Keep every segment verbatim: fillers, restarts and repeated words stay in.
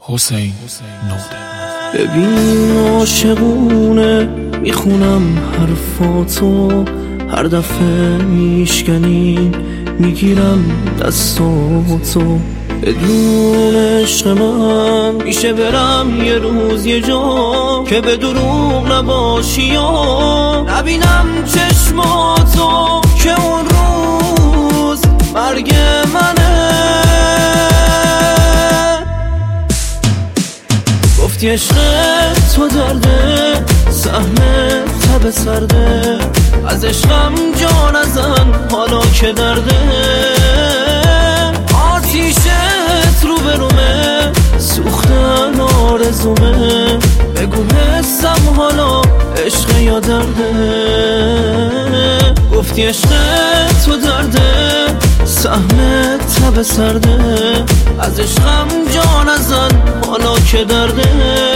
حسین نوده. ببین عاشقونه میخونم حرفاتو، هر دفعه میشکنی میگیرم دستاتو. بدون عشق من میشه برم یه روز یه جا که به دروغ نباشی یا نبینم چشماتو که اون روز مرگ منه. گفتی عشق تو درده، سهم تب سرده، از عشقم جا نزن حالا که درده. آتیشت رو برومه، سوختن آرزومه، بگو حسم حالا عشق یا درده. گفتی عشق تو درده، سهم تب سرده، از عشقم جا نزن حالا که درده.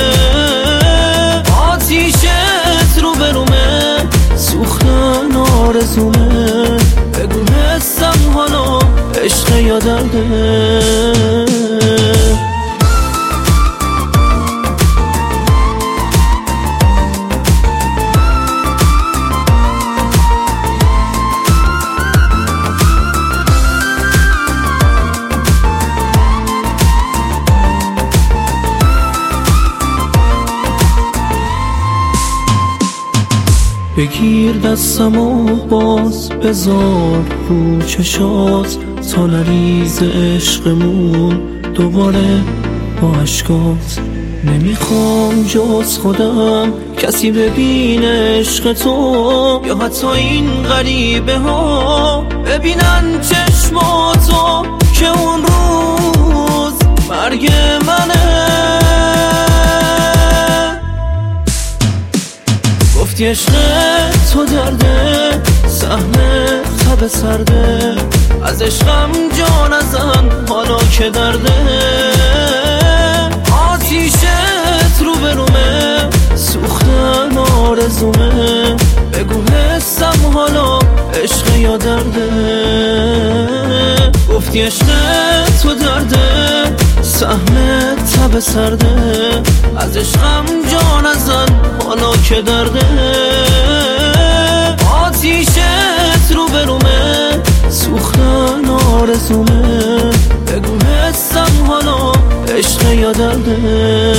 آتیشت رو برومه، سوختن آرزومه، بگو حسم حالا عشق یا درده. بگیر دستم و باز بذار رو چشات، تا نریز عشقمون دوباره با عشقات. نمیخوام جز خودم کسی ببینه عشق تو، یا حتی این غریبه ها ببینن چشماتو که اون روز مرگ منه. گفتی عشق تو درده، سهم تب سرده، از عشقم جا نزن حالا که درده. آتیشت رو برومه، سوختن آرزومه، بگو حسم حالا عشق یا درده. گفتی عشق تو درده، سهم تب سرده، از عشقم جا نزن حالا که درده. آتیشت رو برومه، سوختن آرزومه، بگو حسم حالا عشق یا درده.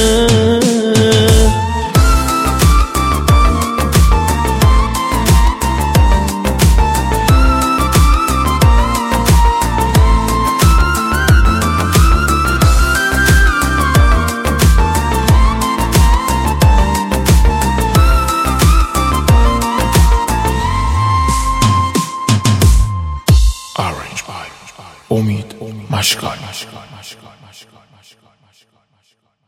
امید مشکل.